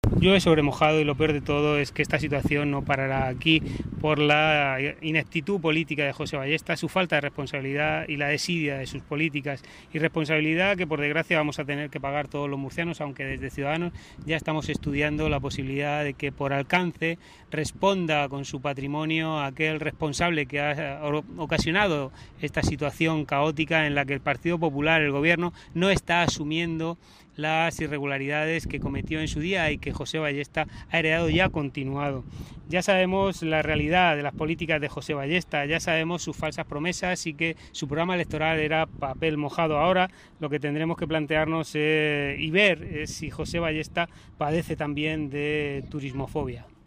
Llueve sobre mojado y lo peor de todo es que esta situación no parará aquí por la ineptitud política de José Ballesta, su falta de responsabilidad y la desidia de sus políticas. Irresponsabilidad que por desgracia vamos a tener que pagar todos los murcianos, aunque desde Ciudadanos ya estamos estudiando la posibilidad de que por alcance responda con su patrimonio a aquel responsable que ha ocasionado esta situación caótica en la que el Partido Popular, el Gobierno, no está asumiendo las irregularidades que cometió en su día y que José Ballesta ha heredado y ha continuado. Ya sabemos la realidad de las políticas de José Ballesta, ya sabemos sus falsas promesas y que su programa electoral era papel mojado. Ahora lo que tendremos que plantearnos y ver es si José Ballesta padece también de turismofobia.